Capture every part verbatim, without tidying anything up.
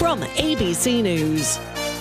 from A B C News.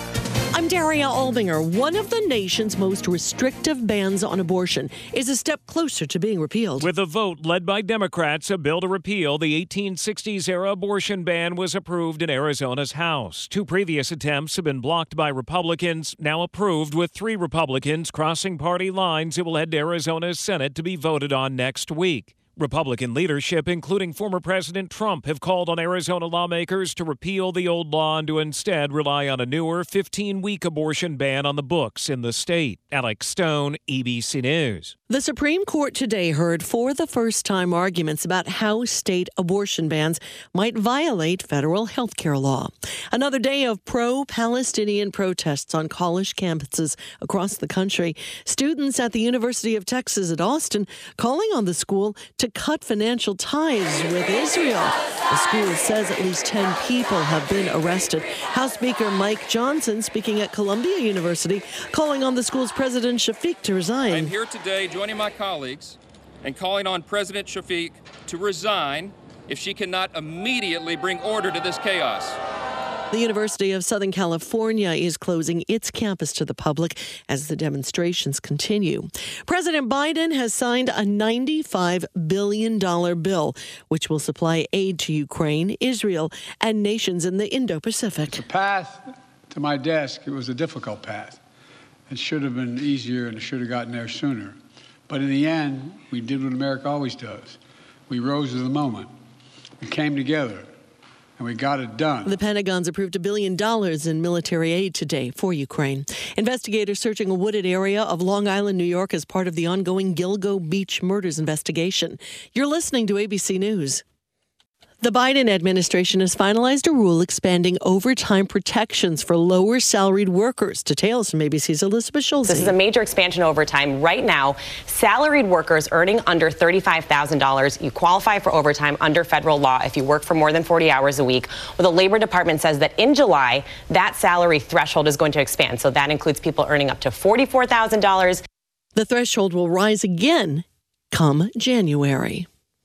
I'm Daria Albinger. One of the nation's most restrictive bans on abortion is a step closer to being repealed. With a vote led by Democrats, a bill to repeal the eighteen sixties-era abortion ban was approved in Arizona's House. Two previous attempts have been blocked by Republicans, now approved with three Republicans crossing party lines. It will head to Arizona's Senate to be voted on next week. Republican leadership, including former President Trump, have called on Arizona lawmakers to repeal the old law and to instead rely on a newer fifteen-week abortion ban on the books in the state. Alex Stone, A B C News. The Supreme Court today heard for the first time arguments about how state abortion bans might violate federal health care law. Another day of pro-Palestinian protests on college campuses across the country. Students at the University of Texas at Austin calling on the school to cut financial ties with Israel. The school says at least ten people have been arrested. House Speaker Mike Johnson, speaking at Columbia University, calling on the school's President Shafiq to resign. I'm here today joining my colleagues and calling on President Shafiq to resign if she cannot immediately bring order to this chaos. The University of Southern California is closing its campus to the public as the demonstrations continue. President Biden has signed a ninety-five billion dollars bill, which will supply aid to Ukraine, Israel, and nations in the Indo-Pacific. The path to my desk, it was a difficult path. It should have been easier and it should have gotten there sooner. But in the end, we did what America always does. We rose to the moment. We came together. And we got it done. The Pentagon's approved a billion dollars in military aid today for Ukraine. Investigators searching a wooded area of Long Island, New York as part of the ongoing Gilgo Beach murders investigation. You're listening to A B C News. The Biden administration has finalized a rule expanding overtime protections for lower salaried workers. Details from A B C's Elizabeth Schulze. This is a major expansion of overtime. Right now, salaried workers earning under thirty-five thousand dollars, you qualify for overtime under federal law if you work for more than forty hours a week. Well, the Labor Department says that in July, that salary threshold is going to expand. So that includes people earning up to forty-four thousand dollars. The threshold will rise again come January.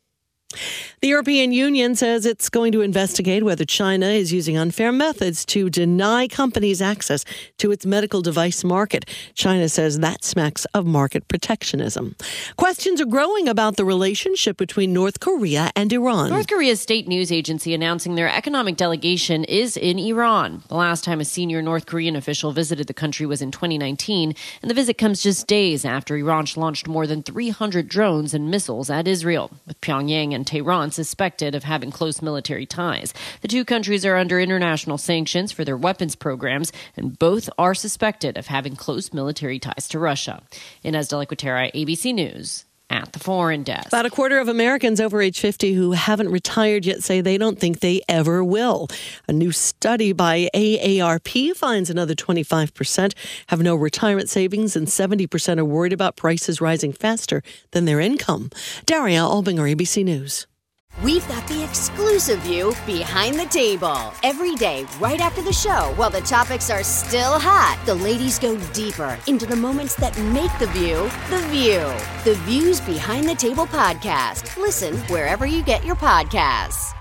The European Union says it's going to investigate whether China is using unfair methods to deny companies access to its medical device market. China says that smacks of market protectionism. Questions are growing about the relationship between North Korea and Iran. North Korea's state news agency announcing their economic delegation is in Iran. The last time a senior North Korean official visited the country was in twenty nineteen, and the visit comes just days after Iran launched more than three hundred drones and missiles at Israel, with Pyongyang and Tehran suspected of having close military ties. The two countries are under international sanctions for their weapons programs, and both are suspected of having close military ties to Russia. Inez de la Cuetara, A B C News. At the Foreign Desk. About a quarter of Americans over age fifty who haven't retired yet say they don't think they ever will. A new study by A A R P finds another twenty-five percent have no retirement savings and seventy percent are worried about prices rising faster than their income. Daria Albinger, A B C News. We've got the exclusive view behind the table. Every day, right after the show, while the topics are still hot, the ladies go deeper into the moments that make the view the view. The Views Behind the Table podcast. Listen wherever you get your podcasts.